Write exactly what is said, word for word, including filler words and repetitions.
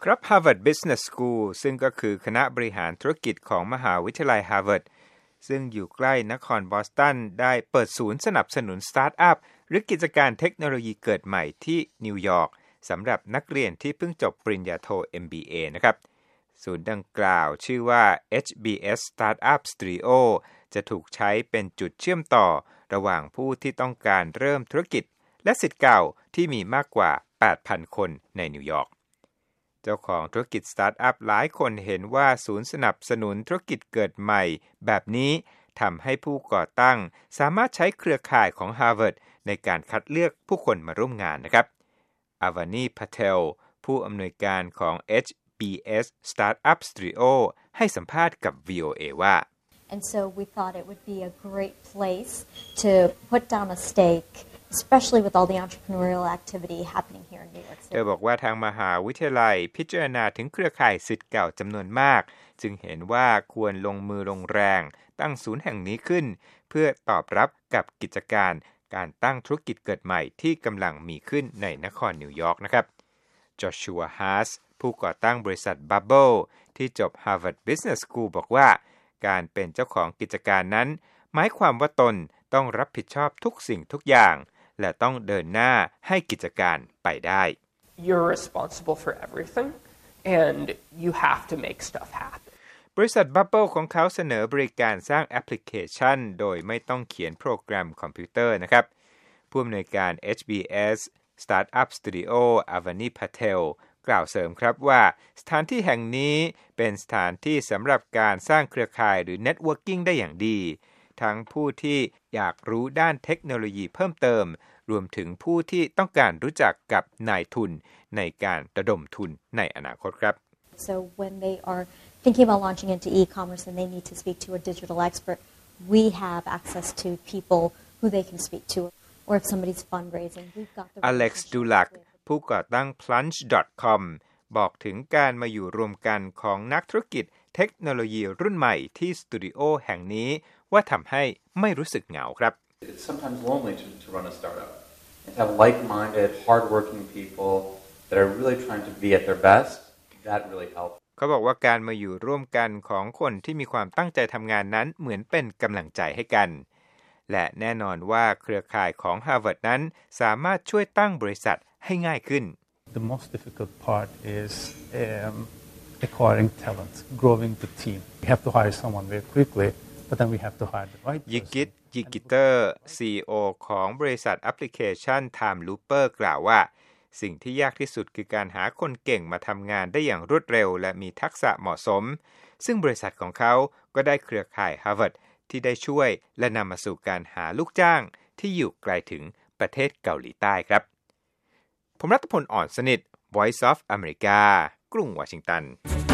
ครับ Harvard Business School ซึ่งก็คือคณะบริหารธุรกิจของมหาวิทยาลัย Harvard ซึ่งอยู่ใกล้นครบอสตันได้เปิดศูนย์สนับสนุนสตาร์ทอัพหรือกิจการเทคโนโลยีเกิดใหม่ที่นิวยอร์กสำหรับนักเรียนที่เพิ่งจบปริญญาโท เอ็ม บี เอ นะครับศูนย์ดังกล่าวชื่อว่า เอช บี เอส Startup Studio จะถูกใช้เป็นจุดเชื่อมต่อระหว่างผู้ที่ต้องการเริ่มธุรกิจและศิษย์เก่าที่มีมากกว่า แปดพัน คนในนิวยอร์กเจ้าของธุรกิจสตาร์ทอัพหลายคนเห็นว่าศูนย์สนับสนุนธุรกิจเกิดใหม่แบบนี้ทำให้ผู้ก่อตั้งสามารถใช้เครือข่ายของ Harvard ในการคัดเลือกผู้คนมาร่วมงานนะครับอาวานี พาเทลผู้อำนวยการของ เอช บี เอส Startup Studio ให้สัมภาษณ์กับ วี โอ เอ ว่า And so we thought it would be a great place to put down a stake, especially with all the entrepreneurial activity happening here in New York City. เธอบอกว่าทางมหาวิทยาลัยพิจารณาถึงเครือข่ายศิษย์เก่าจำนวนมากจึงเห็นว่าควรลงมือลงแรงตั้งศูนย์แห่งนี้ขึ้นเพื่อตอบรับกับกิจการการตั้งธุรกิจเกิดใหม่ที่กำลังมีขึ้นในนครนิวยอร์กนะครับจอชัว ฮาร์สผู้ก่อตั้งบริษัท Bubble ที่จบ Harvard Business School บอกว่าการเป็นเจ้าของกิจการนั้นหมายความว่าตนต้องรับผิดชอบทุกสิ่งทุกอย่างและต้องเดินหน้าให้กิจการไปได้ You're responsible for everything and you have to make stuff happen บริษัท Bubble ของเขาเสนอบริการสร้างแอปพลิเคชันโดยไม่ต้องเขียนโปรแกรมคอมพิวเตอร์นะครับผู้อำนวยการ เอช บี เอส Startup Studio อาวานี พาเทลกล่าวเสริมครับว่าสถานที่แห่งนี้เป็นสถานที่สำหรับการสร้างเครือข่ายหรือ Networking ได้อย่างดีทั้งผู้ที่อยากรู้ด้านเทคโนโลยีเพิ่มเติมรวมถึงผู้ที่ต้องการรู้จักกับนายทุนในการระดมทุนในอนาคตครับ So when they are thinking about launching into e-commerce and they need to speak to a digital expert, we have access to people who they can speak to. Or if somebody's fundraising, we've got the Alex Dulac ผู้ก่อตั้ง พลันช์ ดอท คอม บอกถึงการมาอยู่รวมกันของนักธุรกิจเทคโนโลยีรุ่นใหม่ที่สตูดิโอแห่งนี้ว่าทำให้ไม่รู้สึกเหงาครับ It's sometimes lonely to, to run a startup and to have like-minded, hard-working people that are really trying to be at their best. That really helps. เขาบอกว่าการมาอยู่ร่วมกันของคนที่มีความตั้งใจทำงานนั้นเหมือนเป็นกำลังใจให้กันและแน่นอนว่าเครือข่ายของ Harvard นั้นสามารถช่วยตั้งบริษัทให้ง่ายขึ้น The most difficult part is um, acquiring talent, growing the team. We have to hire someone very quickly, but then we have to hire the right person. ยิกิต ยิกิเตอร์ ซี อี โอ ของบริษัทแอปพลิเคชัน Time Looper กล่าวว่าสิ่งที่ยากที่สุดคือการหาคนเก่งมาทำงานได้อย่างรวดเร็วและมีทักษะเหมาะสมซึ่งบริษัทของเขาก็ได้เครือข่าย Harvard ที่ได้ช่วยและนำมาสู่การหาลูกจ้างที่อยู่ไกลถึงประเทศเกาหลีใต้ครับผมรัตพล อ่อนสนิท Voice of America กรุงวอชิงตัน